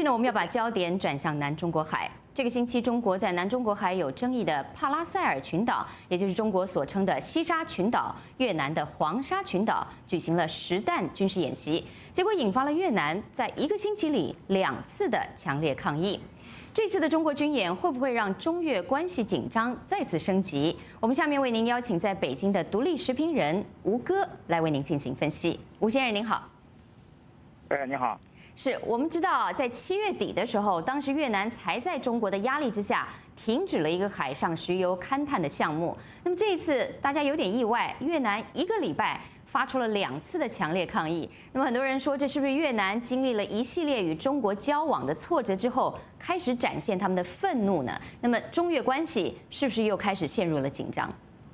呢，我们要把焦点转向南中国海。这个星期，中国在南中国海有争议的帕拉塞尔群岛，也就是中国所称的西沙群岛、越南的黄沙群岛，举行了实弹军事演习，结果引发了越南在一个星期里2次的强烈抗议。这次的中国军演会不会让中越关系紧张再次升级？我们下面为您邀请在北京的独立时评人吴哥来为您进行分析。吴先生您好。 你好。 是我们知道，在7月底的时候，当时越南才在中国的压力之下停止了一个海上石油勘探的项目。那么这一次大家有点意外，越南1个礼拜发出了2次的强烈抗议。那么很多人说，这是不是越南经历了一系列与中国交往的挫折之后，开始展现他们的愤怒呢？那么中越关系是不是又开始陷入了紧张？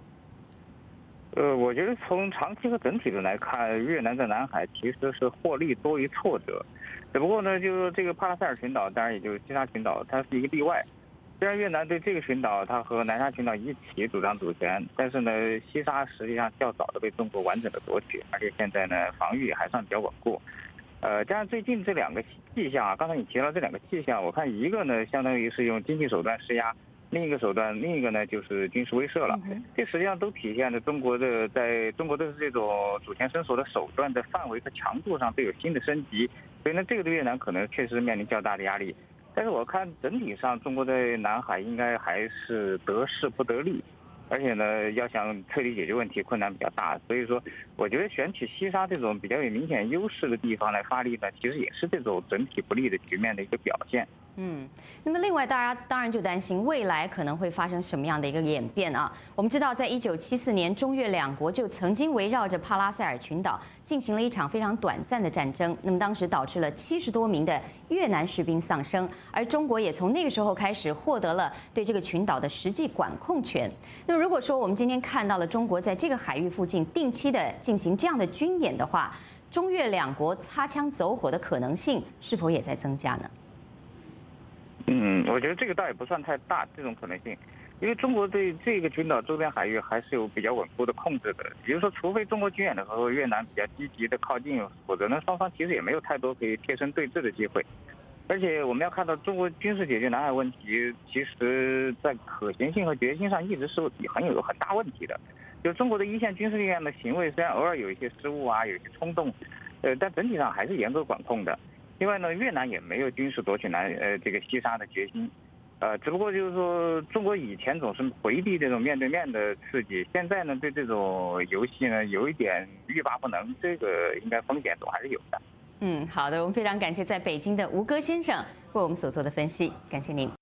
我觉得从长期和整体的来看，越南在南海其实是获利多于挫折。只不过呢，就是这个帕拉塞尔群岛，当然也就是西沙群岛，它是一个例外。虽然越南对这个群岛，它和南沙群岛一起主张主权，但是呢，西沙实际上较早的被中国完整的夺取，而且现在呢，防御还算比较稳固。加上最近这2个迹象啊，刚才你提到这2个迹象，我看一个呢，相当于是用经济手段施压。另一个呢就是军事威慑了，这实际上都体现了中国的在中国的这种主权伸索的手段的范围和强度上都有新的升级，所以呢，这个对越南可能确实面临较大的压力。但是我看整体上，中国在南海应该还是得势不得力，而且呢，要想彻底解决问题困难比较大，所以说，我觉得选取西沙这种比较有明显优势的地方来发力呢，其实也是这种整体不利的局面的一个表现。 那么另外，大家当然就担心未来可能会发生什么样的一个演变啊？我们知道，在1974年，中越2国就曾经围绕着帕拉塞尔群岛进行了一场非常短暂的战争。那么当时导致了70多名的越南士兵丧生，而中国也从那个时候开始获得了对这个群岛的实际管控权。那么如果说我们今天看到了中国在这个海域附近定期的进行这样的军演的话，中越2国擦枪走火的可能性是否也在增加呢？ 我觉得这个倒也不算太大，这种可能性，因为中国对这个群岛周边海域还是有比较稳固的控制的。比如说，除非中国军演的时候越南比较积极的靠近，否则呢，双方其实也没有太多可以贴身对峙的机会。而且我们要看到，中国军事解决南海问题，其实在可行性和决心上一直是有很大问题的。就中国的一线军事力量的行为，虽然偶尔有一些失误啊，有一些冲动，但整体上还是严格管控的。另外呢，越南也没有军事夺取这个西沙的决心，只不过就是说，中国以前总是回避这种面对面的刺激，现在呢对这种游戏呢有一点欲罢不能，这个应该风险总还是有的。 好的，我们非常感谢在北京的吴哥先生为我们所做的分析，感谢您。